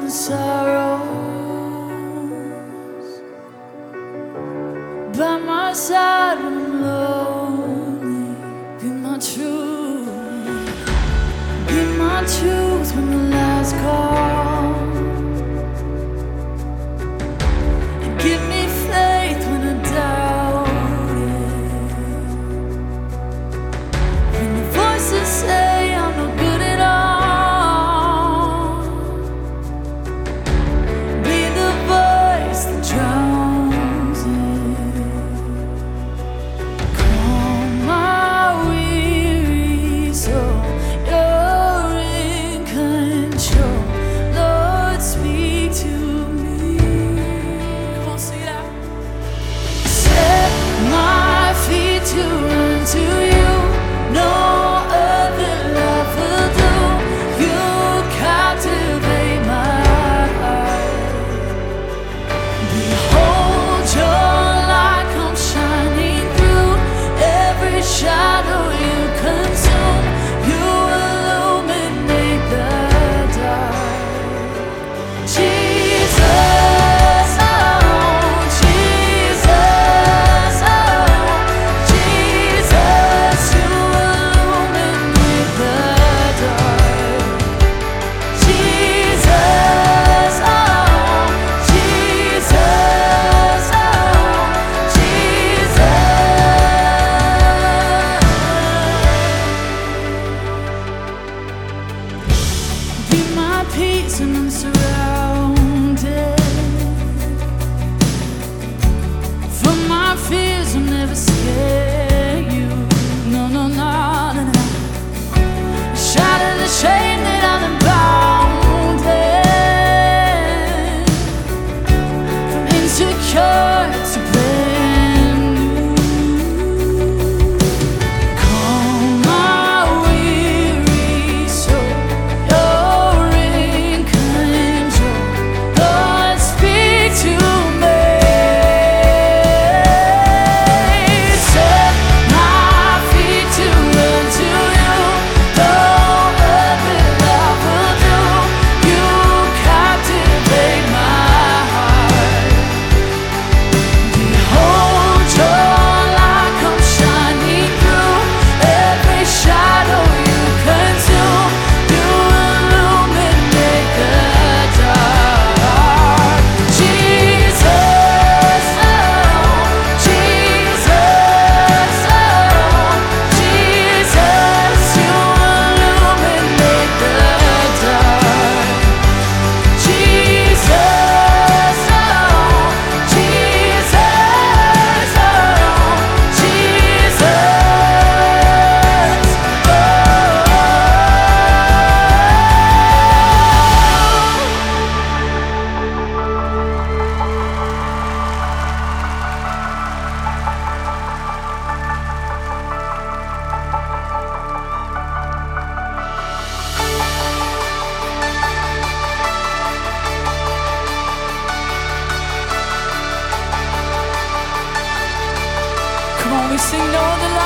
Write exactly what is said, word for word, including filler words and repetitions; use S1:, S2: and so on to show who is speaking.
S1: and sorrows. By my side when I'm lonely, be my truth, be my truth when the lights call. And give me faith when I doubt it. When the voices say I'm no good at all, be the voice that drowns it. Calm my weary soul, you're in control. Lord, speak to me. Come on, sing it out. Set my feet to run to you. No other love will do. You captivate my heart. Behold your light come shining through every shadow you consume. You illuminate the dark. Jesus, oh Jesus, oh Jesus, you illuminate the dark. Jesus, oh Jesus, oh Jesus. Be my peace when I'm surrounded. From my fears I'll never scare you. No, no, no, no, no. Shatter the shame that I've been bound in. From insecure to brand new. Calm my weary soul, you're in control. Lord, speak to me. Set my feet to run to you. No other love will do. You captivate my heart. Behold your light come shining through every shadow you consume. You illuminate the dark. Jesus, oh Jesus, oh Jesus, you illuminate the dark. Jesus, oh Jesus, oh Jesus, oh. Come on, we sing no other